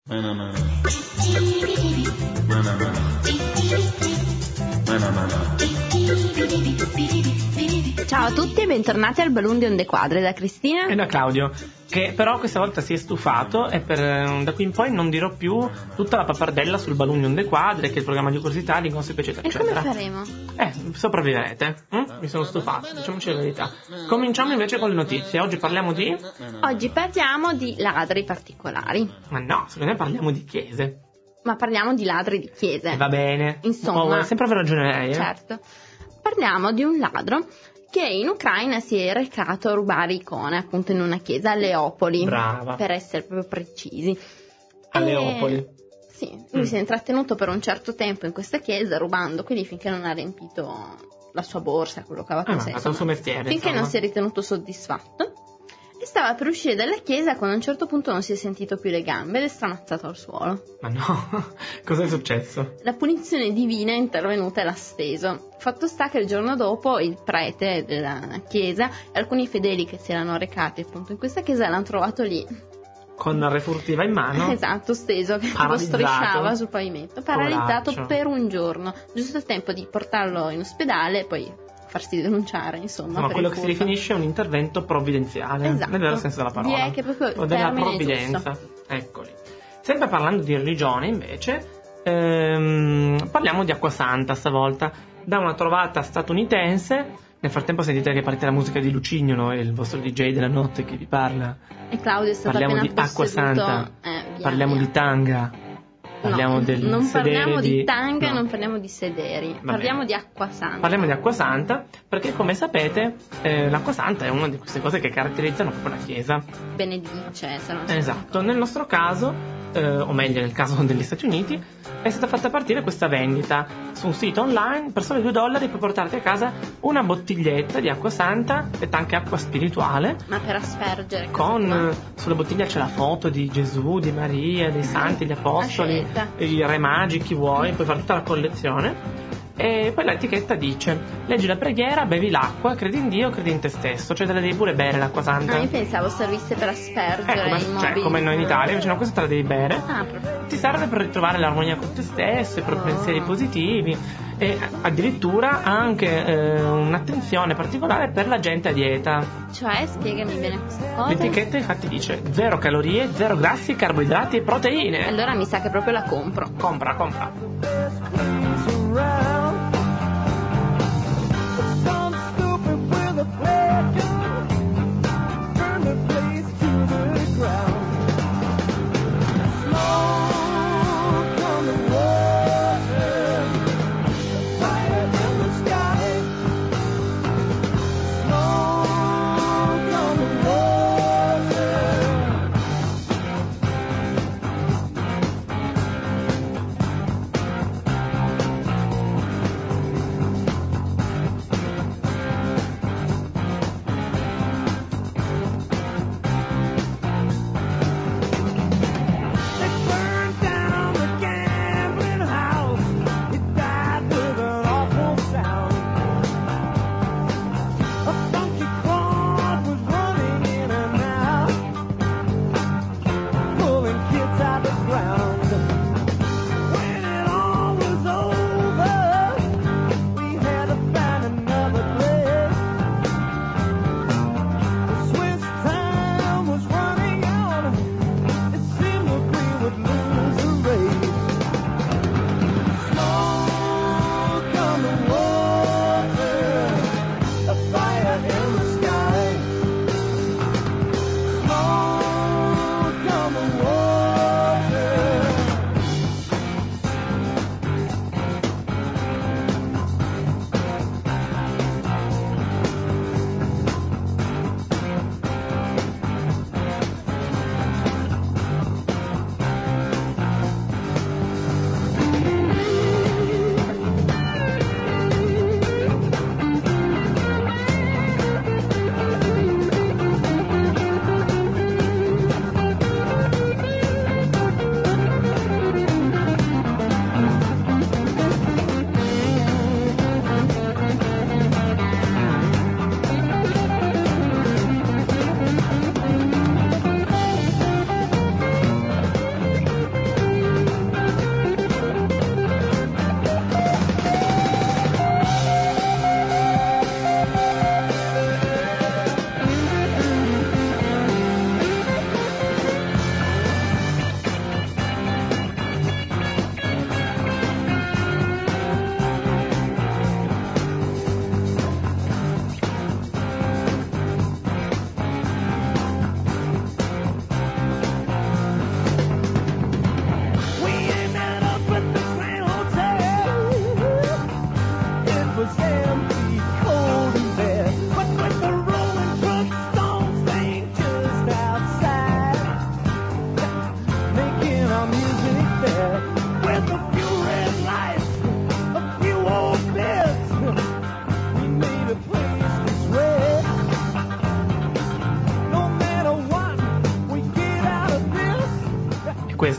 Ciao a tutti e bentornati al Balloon di Onde Quadre da Cristina e da Claudio, che però questa volta si è stufato e da qui in poi non dirò più tutta la pappardella sul Balloon di Onde Quadre, che è il programma di curiosità, di gossip eccetera eccetera. E come faremo? Sopravviverete. Mi sono stufato, diciamoci la verità. Cominciamo invece con le notizie. Oggi parliamo di ladri particolari. Ma no, secondo me parliamo di chiese. Ma parliamo di ladri di chiese. Va bene. Insomma, sempre aver ragione lei. Certo. Parliamo di un ladro che in Ucraina si è recato a rubare icone, appunto in una chiesa a Leopoli. Brava. Per essere proprio precisi. A Leopoli. Sì, lui si è intrattenuto per un certo tempo in questa chiesa rubando, quindi finché non ha riempito la sua borsa, quello che aveva con sé. Il suo mestiere. Finché non si è ritenuto soddisfatto. E stava per uscire dalla chiesa quando a un certo punto non si è sentito più le gambe ed è stramazzato al suolo. Ma no, cosa è successo? La punizione divina è intervenuta e l'ha steso. Fatto sta che il giorno dopo il prete della chiesa e alcuni fedeli che si erano recati appunto in questa chiesa l'hanno trovato lì. Con la refurtiva in mano? Esatto, steso, che lo strisciava sul pavimento, paralizzato per un giorno, giusto il tempo di portarlo in ospedale e poi farsi denunciare, insomma. Ma quello che si definisce un intervento provvidenziale, esatto, nel vero senso della parola. Direi che proprio o della provvidenza. Eccoli. Sempre parlando di religione, invece, parliamo di Acquasanta stavolta, da una trovata statunitense. Nel frattempo sentite che parte la musica di Lucignolo, il vostro DJ della notte che vi parla. E Claudio è stato parliamo appena di Acquasanta, parliamo di tanga. Parliamo non parliamo di tanga, non parliamo di sederi, parliamo di Acquasanta. Parliamo di Acquasanta perché, come sapete, l'Acquasanta è una di queste cose che caratterizzano proprio la Chiesa. Benedice, se non so. Esatto, nel nostro caso, o meglio nel caso degli Stati Uniti, è stata fatta partire questa vendita su un sito online. Per solo $2 puoi portarti a casa una bottiglietta di Acquasanta, detta anche acqua spirituale. Ma per aspergere. Sulla bottiglia c'è la foto di Gesù, di Maria, dei santi, gli apostoli, i re magi, chi vuoi, puoi fare tutta la collezione. E poi l'etichetta dice: leggi la preghiera, bevi l'acqua, credi in Dio, credi in te stesso. Cioè te la devi pure bere l'acqua santa. Io pensavo servisse per aspergere i mobili. Come noi in Italia, invece no, questa te la devi bere. Proprio. Ti serve per ritrovare l'armonia con te stesso, per pensieri positivi. E addirittura ha anche un'attenzione particolare per la gente a dieta. Cioè, spiegami bene questa cosa. L'etichetta infatti dice 0 calorie, 0 grassi, carboidrati e proteine. Allora mi sa che proprio la compro. Compra.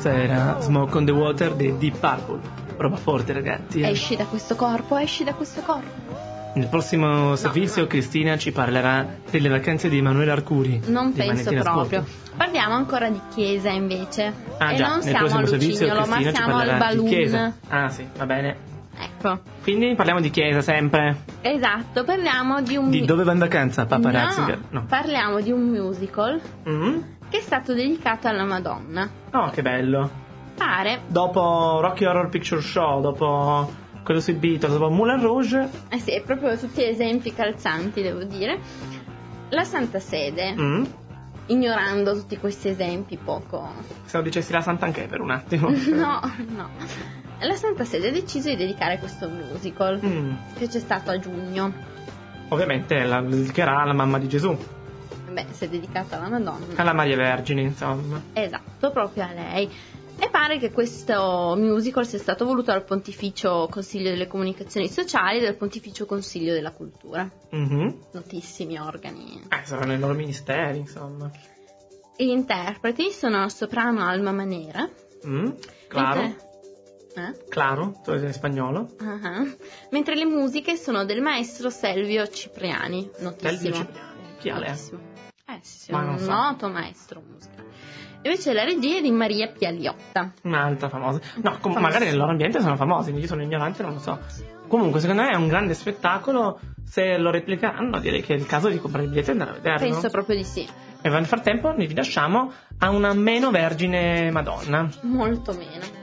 questa era Smoke on the Water di Deep Purple. Roba forte, ragazzi. Esci da questo corpo, esci da questo corpo. Nel prossimo servizio Cristina ci parlerà delle vacanze di Emanuele Arcuri. Non penso proprio. Parliamo ancora di chiesa invece. E già, non nel siamo prossimo al servizio Lucignolo, ma Cristina ci siamo al parlerà di Balloon. chiesa. Ah sì, va bene. Ecco. Quindi parliamo di chiesa sempre. Esatto, parliamo di un... Di dove va in vacanza Papa Ratzinger? No, parliamo di un musical che è stato dedicato alla Madonna. Oh, che bello. Pare. Dopo Rocky Horror Picture Show, dopo quello sui Beatles, dopo Moulin Rouge. Sì, è proprio tutti esempi calzanti, devo dire. La Santa Sede, ignorando tutti questi esempi poco... Se lo dicessi la Santa anche per un attimo. No. La Santa Sede ha deciso di dedicare questo musical che c'è stato a giugno. Ovviamente la dedicherà alla mamma di Gesù. Beh, si è dedicata alla Madonna. Alla Maria Vergine, insomma. Esatto, proprio a lei. E pare che questo musical sia stato voluto dal Pontificio Consiglio delle Comunicazioni Sociali e dal Pontificio Consiglio della Cultura. Notissimi organi. Saranno i loro ministeri, insomma. Gli interpreti sono il soprano Alma Manera. Claro. Claro, tu sei spagnolo. Mentre le musiche sono del maestro Selvio Cipriani. Notissimo. Selvio Cipriani, chi è lei? Sì, un noto maestro musicale. Invece la regia è di Maria Pialiotta. Un'altra famosa. No, magari nel loro ambiente sono famosi, io sono ignorante, non lo so. Comunque, secondo me è un grande spettacolo. Se lo replicheranno, direi che è il caso di comprare i biglietti e andare a vederlo. Penso proprio di sì. E nel frattempo vi lasciamo a una meno vergine Madonna. Molto meno.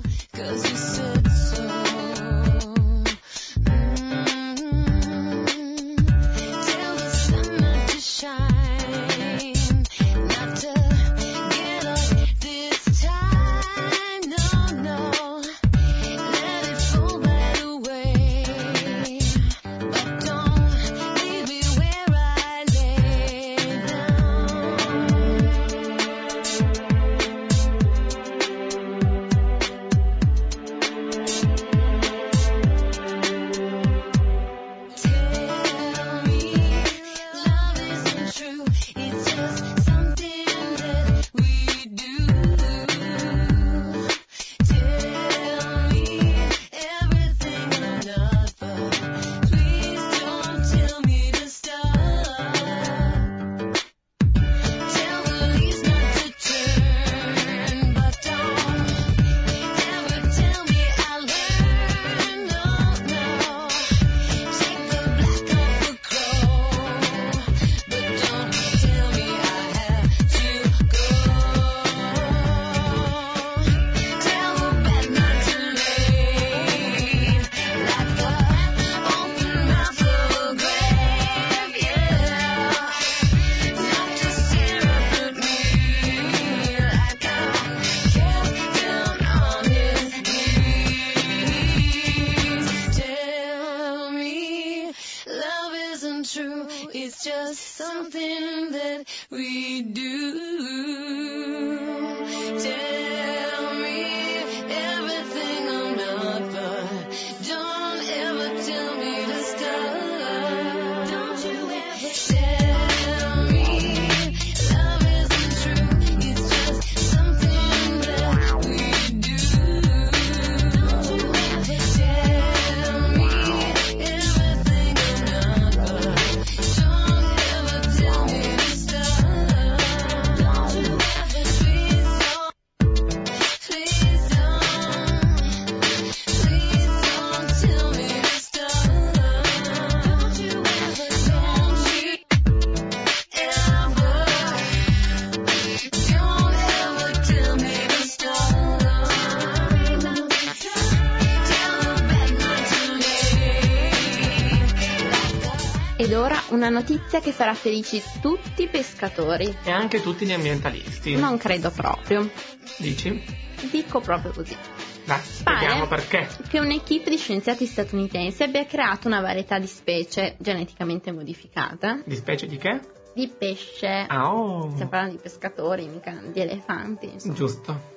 Ed ora una notizia che farà felici tutti i pescatori. E anche tutti gli ambientalisti. Non credo proprio. Dici? Dico proprio così. Dai, spieghiamo perché. Che un'equipe di scienziati statunitensi abbia creato una varietà di specie geneticamente modificata. Di specie di che? Di pesce. Stiamo parlando di pescatori, mica di elefanti, insomma. Giusto.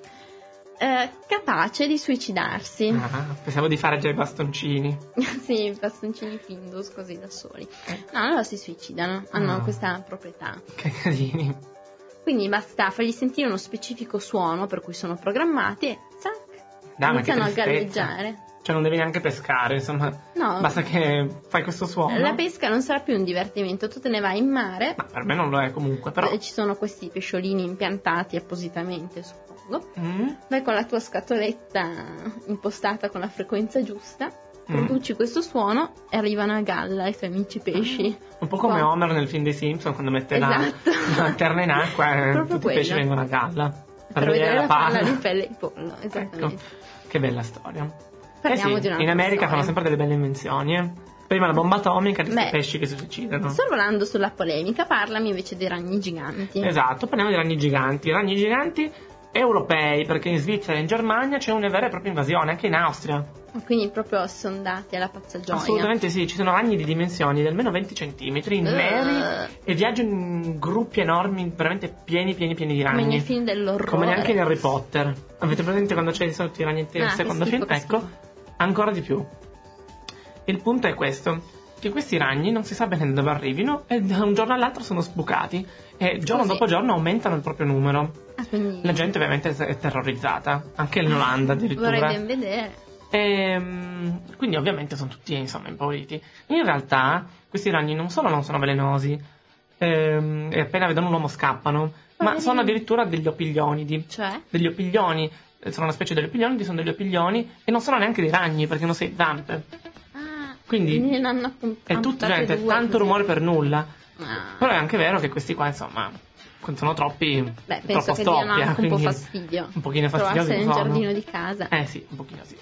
Capace di suicidarsi. Pensavo di fare già i bastoncini. Sì, bastoncini Findus così da soli. No, allora si suicidano, hanno questa proprietà. Che carini. Quindi basta fargli sentire uno specifico suono per cui sono programmati e iniziano a galleggiare. Cioè non devi neanche pescare, insomma, no, basta che fai questo suono. La pesca non sarà più un divertimento, tu te ne vai in mare. Ma per me non lo è comunque, però. Ci sono questi pesciolini impiantati appositamente, suppongo. Vai con la tua scatoletta impostata con la frequenza giusta, produci questo suono e arrivano a galla i tuoi amici pesci. Un po' come Homer nel film dei Simpson, quando mette la lanterna in acqua e tutti i pesci vengono a galla. Per vedere la palla di pelle di pollo, esattamente. Ecco, che bella storia. Parliamo di una in America storia. fanno sempre delle belle invenzioni, Prima la bomba atomica di questi pesci che si suicidano. Sorvolando sulla polemica, parlami invece dei ragni giganti. Esatto, parliamo dei ragni giganti. Ragni giganti europei, perché in Svizzera e in Germania c'è una vera e propria invasione, anche in Austria. Quindi proprio sondati alla pazza gioia. Assolutamente sì, ci sono ragni di dimensioni di almeno 20 centimetri, neri, e viaggiano in gruppi enormi, veramente pieni di ragni. Come nei film dell'orrore. Come neanche in Harry Potter. Avete presente quando c'è sotto i ragnetti nel secondo film? Ecco, ancora di più. Il punto è questo, che questi ragni non si sa bene da dove arrivino e da un giorno all'altro sono sbucati e giorno dopo giorno aumentano il proprio numero. Quindi... La gente ovviamente è terrorizzata, anche in Olanda addirittura. Vorrei ben vedere. Quindi ovviamente sono tutti impauriti. In realtà questi ragni non solo non sono velenosi e appena vedono un uomo scappano, ma sono addirittura degli opilionidi. Cioè? Degli opilioni, sono una specie di opilionidi, sono degli opilioni e non sono neanche dei ragni perché non sei zampe. Quindi è tutto tanto rumore per nulla. Però è anche vero che questi qua insomma sono troppi, penso che diano anche un po' fastidio. Un pochino fastidiosi nel giardino di casa. Sì, un pochino sì.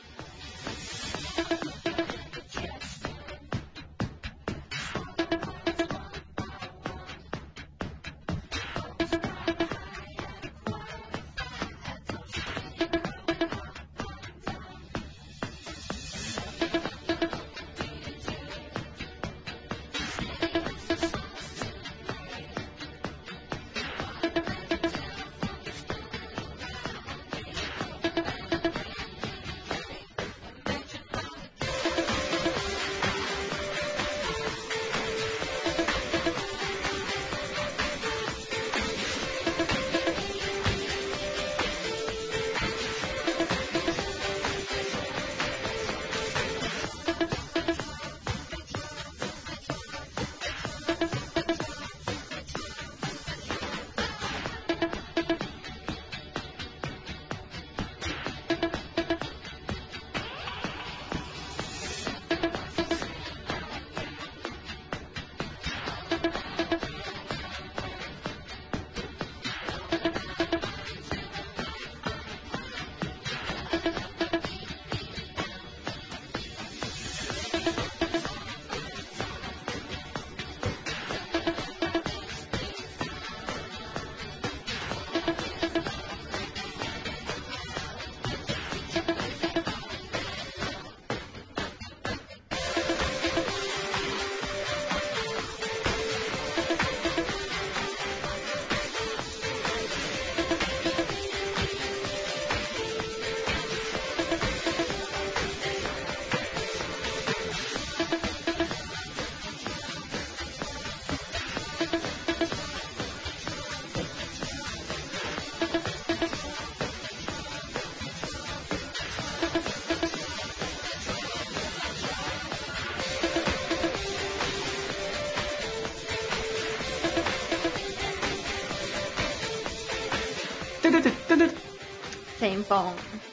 Sei un po'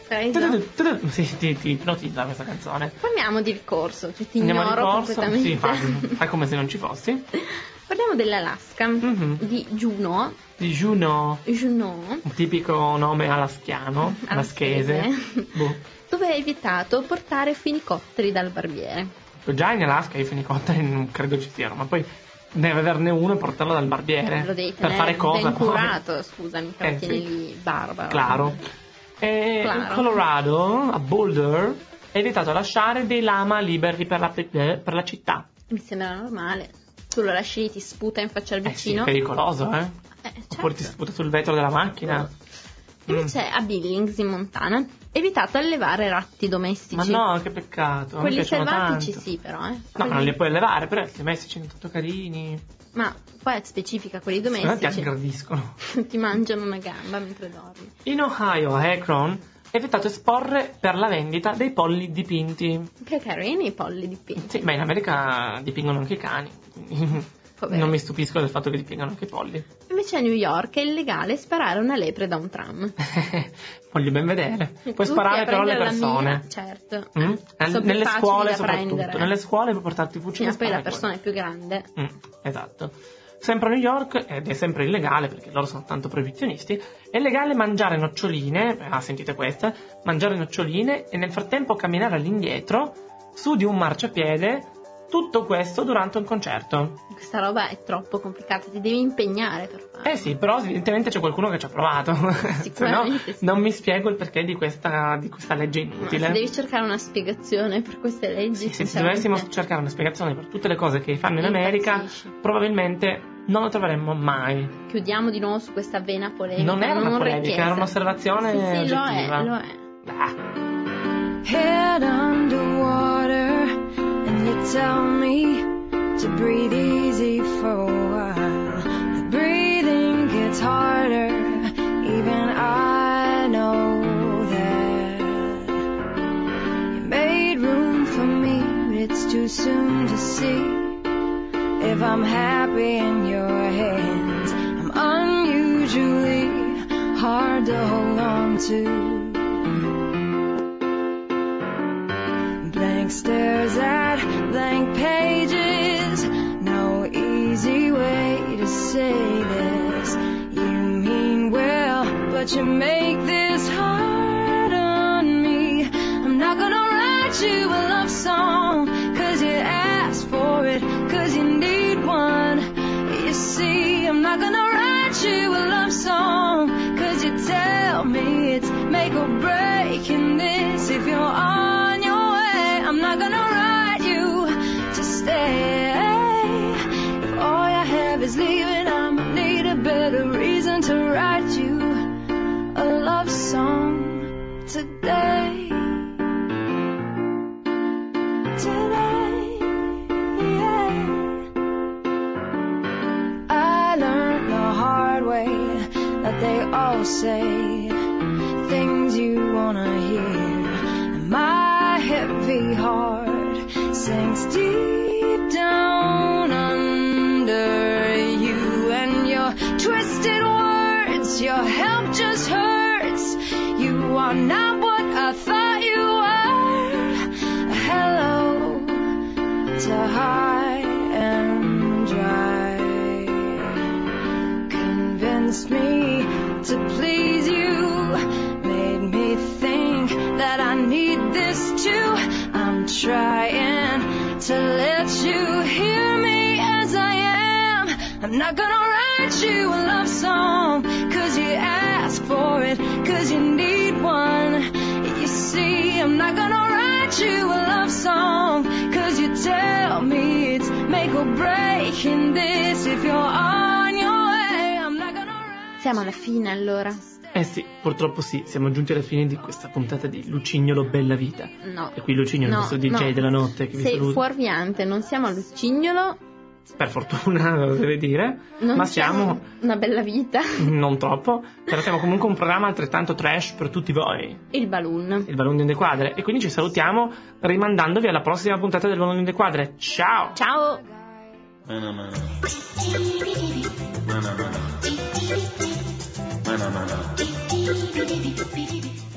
preso. Sì, ti ipnotizza questa canzone. Parliamo di ricorso, cioè ti ignoro completamente. Sì, fai come se non ci fossi. Parliamo dell'Alaska, di Juneau. Di Juneau. Un tipico nome alaskiano, alaschese. Dove è vietato portare fenicotteri dal barbiere. Già in Alaska i fenicotteri non credo ci siano, ma poi deve averne uno e portarlo dal barbiere. Lo devi per fare cosa? Ben curato, scusami, che tieni lì barba. Claro. In Colorado, a Boulder, è vietato lasciare dei lama liberi per la città. Mi sembra normale. Tu lo lasci lì, ti sputa in faccia al vicino. Sì, è pericoloso, certo. Oppure ti sputa sul vetro della macchina. Invece a Billings, in Montana, è vietato allevare ratti domestici. Ma no, che peccato. Quelli selvatici tanto. Sì, però. No, ma non li puoi allevare, però i domestici sono tanto carini. Ma poi è specifica, quelli domestici ti aggrediscono. Ti mangiano una gamba mentre dormi. In Ohio, a Akron, è vietato esporre per la vendita dei polli dipinti. Che carini i polli dipinti. Sì, in America dipingono anche i cani. Non mi stupisco del fatto che dipingano anche i polli. Invece a New York è illegale sparare una lepre da un tram. Voglio ben vedere. Puoi sparare però alle persone. Certo. Nelle scuole soprattutto. Nelle scuole puoi portarti i fucili. Ma poi la persona è più grande. Esatto. Sempre a New York, ed è sempre illegale perché loro sono tanto proibizionisti, è illegale mangiare noccioline, sentite questa, mangiare noccioline e nel frattempo camminare all'indietro su di un marciapiede, tutto questo durante un concerto. Questa roba è troppo complicata, ti devi impegnare per farlo. Sì, però evidentemente c'è qualcuno che ci ha provato. Sicuramente sì. Non mi spiego il perché di questa legge inutile. Ma se devi cercare una spiegazione per queste leggi. Sì, se dovessimo cercare una spiegazione per tutte le cose che fanno in America, probabilmente non lo troveremmo mai. Chiudiamo di nuovo su questa vena polemica. Non era una polemica, era un'osservazione oggettiva. Lo è. Head underwater and you tell me to breathe easy for a while. The breathing gets harder, even I know that. You made room for me, but it's too soon to see if I'm happy in your hands. I'm unusually hard to hold on to. Blank stares at blank pages. No easy way to say this. You mean well, but you make this hard on me. I'm not gonna write you a love song, 'cause you asked for it, 'cause you need one. You see, I'm not gonna write you a love song, 'cause you tell me it's make or break in this. If you're on your way, I'm not gonna write you to stay. If all you have is leaving, I might need a better reason to write you a love song today. Today, yeah. I learned the hard way that they all say things you wanna hear. And my heavy heart sinks deep down under you, and your twisted words, your help just hurts. You are not what I thought you were. Hello to high and dry. Convinced me to please you, made me think that I need this too. I'm trying to let you hear me as I am. I'm not gonna write you a love song, 'cause you ask for it, 'cause you need one. You see, I'm not gonna write you a love song, 'cause you tell me it's make or break in this. If you're on your way, I'm not gonna write. Siamo alla fine allora. Sì, purtroppo sì, siamo giunti alla fine di questa puntata di Lucignolo Bella Vita. No. E qui Lucignolo, il nostro DJ della notte che vi saluta. Sei fuorviante, non siamo a Lucignolo. Per fortuna, lo deve dire. Non ma siamo una bella vita. Non troppo, però siamo comunque un programma altrettanto trash per tutti voi. Il Balloon di Un Dequadre. E quindi ci salutiamo rimandandovi alla prossima puntata del Balloon di Un Dequadre. Ciao! Ciao! Mana.